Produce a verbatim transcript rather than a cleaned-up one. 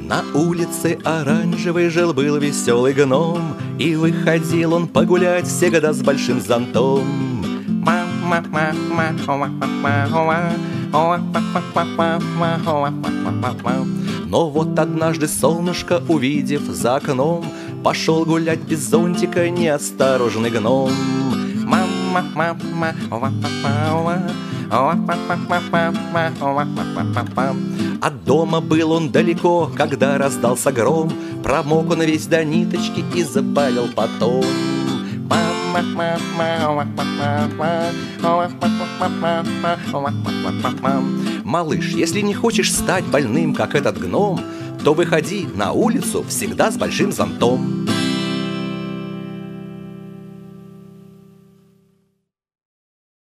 На улице оранжевой жил-был веселый гном, и выходил он погулять всегда с большим зонтом. Но вот однажды солнышко, увидев за окном, пошел гулять без зонтика неосторожный гном. От дома был он далеко, когда раздался гром. Промок он весь до ниточки и заболел потом. Малыш, если не хочешь стать больным, как этот гном, то выходи на улицу всегда с большим зонтом.